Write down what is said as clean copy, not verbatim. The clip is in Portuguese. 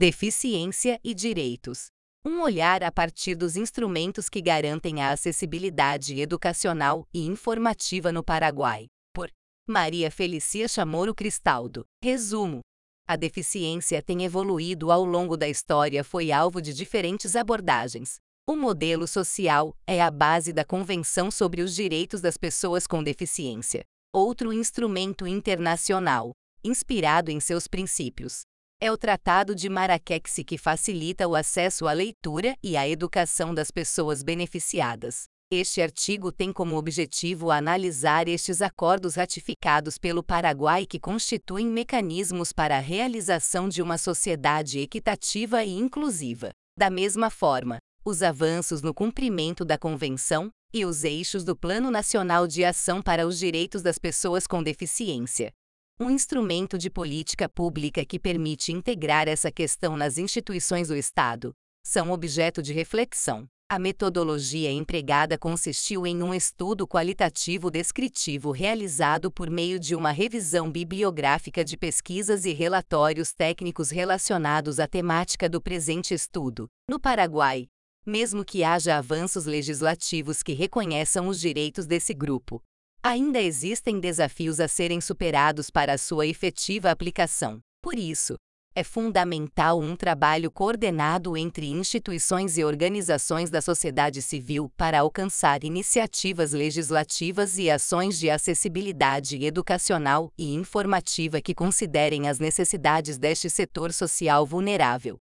Deficiência e direitos. Um olhar a partir dos instrumentos que garantem a acessibilidade educacional e informativa no Paraguai. Por Maria Felicia Chamorro Cristaldo. Resumo: a deficiência tem evoluído ao longo da história, foi alvo de diferentes abordagens. O modelo social é a base da Convenção sobre os Direitos das Pessoas com Deficiência, outro instrumento internacional, inspirado em seus princípios. É o Tratado de Marrakech, que facilita o acesso à leitura e à educação das pessoas beneficiadas. Este artigo tem como objetivo analisar estes acordos ratificados pelo Paraguai, que constituem mecanismos para a realização de uma sociedade equitativa e inclusiva. Da mesma forma, os avanços no cumprimento da Convenção e os eixos do Plano Nacional de Ação para os Direitos das Pessoas com Deficiência. Um instrumento de política pública que permite integrar essa questão nas instituições do Estado, são objeto de reflexão. A metodologia empregada consistiu em um estudo qualitativo descritivo realizado por meio de uma revisão bibliográfica de pesquisas e relatórios técnicos relacionados à temática do presente estudo. No Paraguai, mesmo que haja avanços legislativos que reconheçam os direitos desse grupo, ainda existem desafios a serem superados para a sua efetiva aplicação. Por isso, é fundamental um trabalho coordenado entre instituições e organizações da sociedade civil para alcançar iniciativas legislativas e ações de acessibilidade educacional e informativa que considerem as necessidades deste setor social vulnerável.